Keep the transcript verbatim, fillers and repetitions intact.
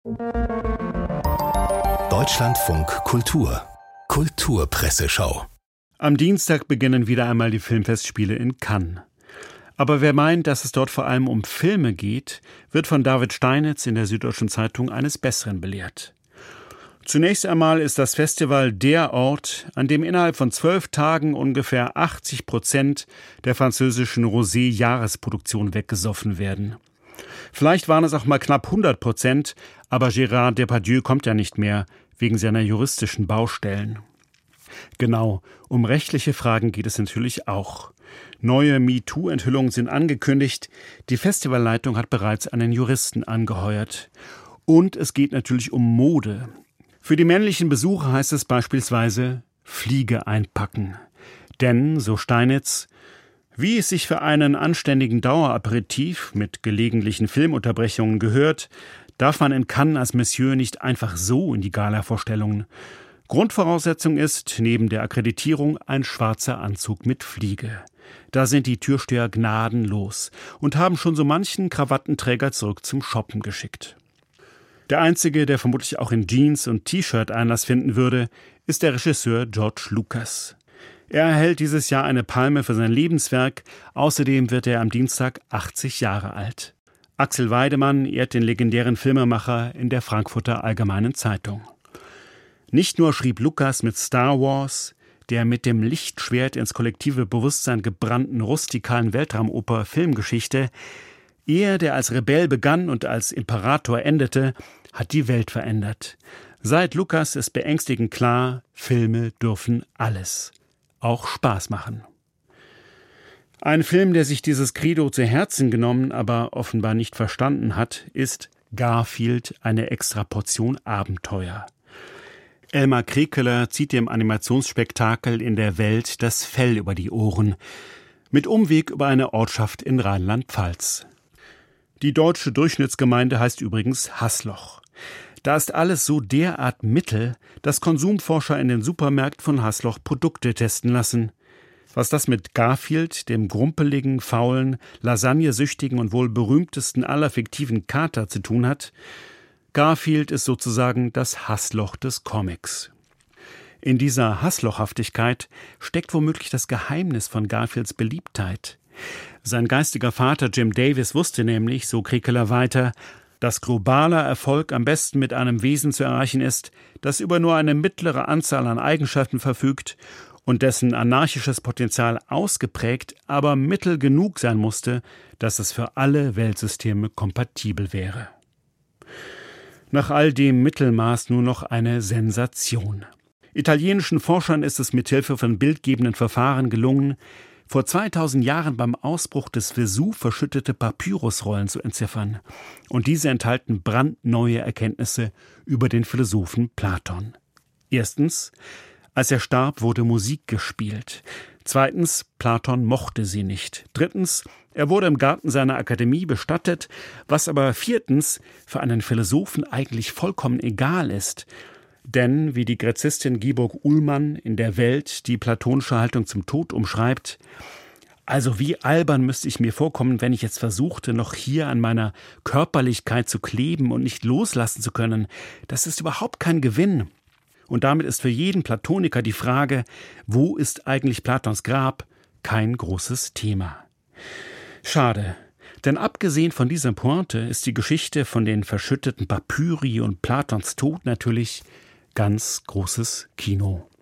Deutschlandfunk Kultur Kulturpresseschau. Am Dienstag beginnen wieder einmal die Filmfestspiele in Cannes. Aber wer meint, dass es dort vor allem um Filme geht, wird von David Steinitz in der Süddeutschen Zeitung eines Besseren belehrt. Zunächst einmal ist das Festival der Ort, an dem innerhalb von zwölf Tagen ungefähr achtzig Prozent der französischen Rosé-Jahresproduktion weggesoffen werden. Vielleicht waren es auch mal knapp hundert Prozent, aber Gérard Depardieu kommt ja nicht mehr, wegen seiner juristischen Baustellen. Genau, um rechtliche Fragen geht es natürlich auch. Neue MeToo-Enthüllungen sind angekündigt, die Festivalleitung hat bereits einen Juristen angeheuert. Und es geht natürlich um Mode. Für die männlichen Besucher heißt es beispielsweise Fliege einpacken. Denn, so Steinitz, wie es sich für einen anständigen Daueraperitif mit gelegentlichen Filmunterbrechungen gehört, darf man in Cannes als Monsieur nicht einfach so in die Gala-Vorstellungen. Grundvoraussetzung ist, neben der Akkreditierung, ein schwarzer Anzug mit Fliege. Da sind die Türsteher gnadenlos und haben schon so manchen Krawattenträger zurück zum Shoppen geschickt. Der Einzige, der vermutlich auch in Jeans und T-Shirt Einlass finden würde, ist der Regisseur George Lucas. Er erhält dieses Jahr eine Palme für sein Lebenswerk, außerdem wird er am Dienstag achtzig Jahre alt. Axel Weidemann ehrt den legendären Filmemacher in der Frankfurter Allgemeinen Zeitung. Nicht nur schrieb Lucas mit Star Wars, der mit dem Lichtschwert ins kollektive Bewusstsein gebrannten rustikalen Weltraumoper Filmgeschichte, er, der als Rebell begann und als Imperator endete, hat die Welt verändert. Seit Lucas ist beängstigend klar, Filme dürfen alles, auch Spaß machen. Ein Film, der sich dieses Credo zu Herzen genommen, aber offenbar nicht verstanden hat, ist Garfield, eine Extraportion Abenteuer. Elmar Krekeler zieht dem Animationsspektakel in der Welt das Fell über die Ohren, mit Umweg über eine Ortschaft in Rheinland-Pfalz. Die deutsche Durchschnittsgemeinde heißt übrigens Haßloch. Da ist alles so derart mittel, dass Konsumforscher in den Supermärkten von Haßloch Produkte testen lassen. Was das mit Garfield, dem grumpeligen, faulen, lasagnesüchtigen und wohl berühmtesten aller fiktiven Kater zu tun hat? Garfield ist sozusagen das Haßloch des Comics. In dieser Haßlochhaftigkeit steckt womöglich das Geheimnis von Garfields Beliebtheit. Sein geistiger Vater Jim Davis wusste nämlich, so Krekeler weiter, dass globaler Erfolg am besten mit einem Wesen zu erreichen ist, das über nur eine mittlere Anzahl an Eigenschaften verfügt und dessen anarchisches Potenzial ausgeprägt, aber mittel genug sein musste, dass es für alle Weltsysteme kompatibel wäre. Nach all dem Mittelmaß nur noch eine Sensation. Italienischen Forschern ist es mithilfe von bildgebenden Verfahren gelungen, vor zweitausend Jahren beim Ausbruch des Vesuv verschüttete Papyrusrollen zu entziffern. Und diese enthalten brandneue Erkenntnisse über den Philosophen Platon. Erstens, als er starb, wurde Musik gespielt. Zweitens, Platon mochte sie nicht. Drittens, er wurde im Garten seiner Akademie bestattet, was aber viertens für einen Philosophen eigentlich vollkommen egal ist. Denn, wie die Gräzistin Giburg Uhlmann in der Welt die platonische Haltung zum Tod umschreibt, also wie albern müsste ich mir vorkommen, wenn ich jetzt versuchte, noch hier an meiner Körperlichkeit zu kleben und nicht loslassen zu können. Das ist überhaupt kein Gewinn. Und damit ist für jeden Platoniker die Frage, wo ist eigentlich Platons Grab, kein großes Thema. Schade, denn abgesehen von dieser Pointe ist die Geschichte von den verschütteten Papyri und Platons Tod natürlich ganz großes Kino.